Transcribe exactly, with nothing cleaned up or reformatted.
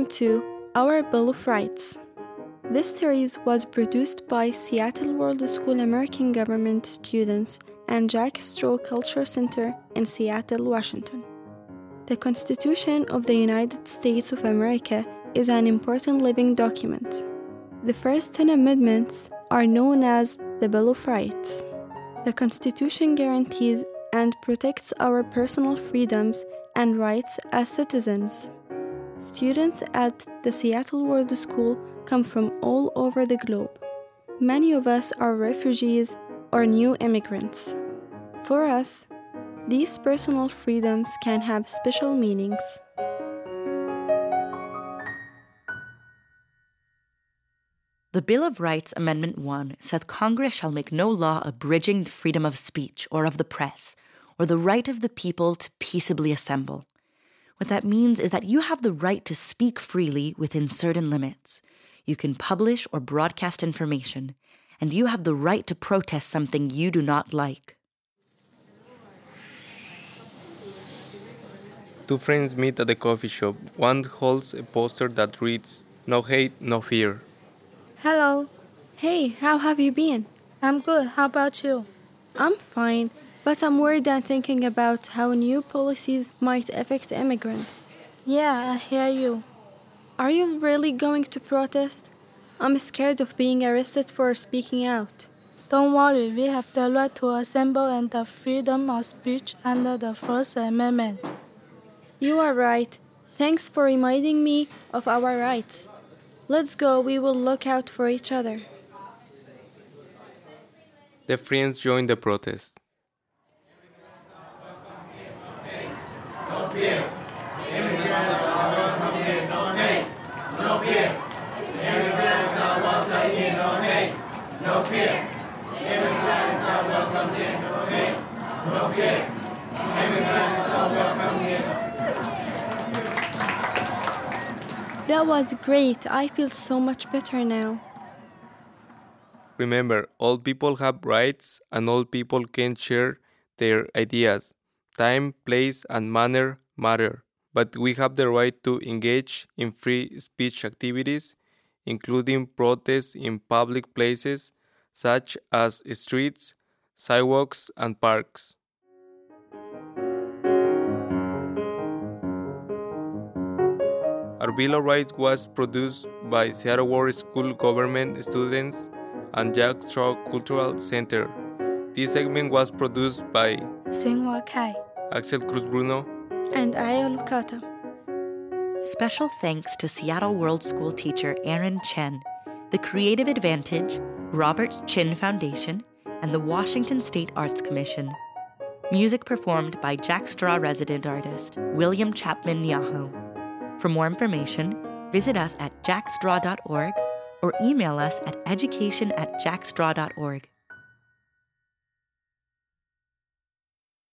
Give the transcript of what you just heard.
to Our Bill of Rights. This series was produced by Seattle World School American Government students and Jack Straw Culture Center in Seattle, Washington. The Constitution of the United States of America is an important living document. The first ten amendments are known as the Bill of Rights. The Constitution guarantees and protects our personal freedoms and rights as citizens. Students at the Seattle World School come from all over the globe. Many of us are refugees or new immigrants. For us, these personal freedoms can have special meanings. The Bill of Rights, Amendment one, says Congress shall make no law abridging the freedom of speech or of the press, or the right of the people to peaceably assemble. What that means is that you have the right to speak freely within certain limits. You can publish or broadcast information, and you have the right to protest something you do not like. Two friends meet at the coffee shop. One holds a poster that reads, "No hate, no fear." Hello. Hey, how have you been? I'm good. How about you? I'm fine, but I'm worried and thinking about how new policies might affect immigrants. Yeah, I hear you. Are you really going to protest? I'm scared of being arrested for speaking out. Don't worry, we have the right to assemble and the freedom of speech under the First Amendment. You are right. Thanks for reminding me of our rights. Let's go, we will look out for each other. The friends join the protest. No fear. Immigrants are welcome here. No hate. No fear. Immigrants are welcome here. No hate. No fear. Immigrants are welcome here. No hate. No fear. Immigrants are welcome here. That was great. I feel so much better now. Remember, all people have rights and all people can share their ideas. Time, place, and manner matter. But we have the right to engage in free speech activities, including protests in public places such as streets, sidewalks, and parks. Our Bill of Rights was produced by Seattle World School Government students and Jack Straw Cultural Center. This segment was produced by Xinhua Kai, Axel Cruz Bruno, and Aya Lucata. Special thanks to Seattle World School teacher Aaron Chen, the Creative Advantage, Robert Chin Foundation, and the Washington State Arts Commission. Music performed by Jack Straw resident artist William Chapman Yaho. For more information, visit us at jackstraw dot org or email us at education at jackstraw dot org.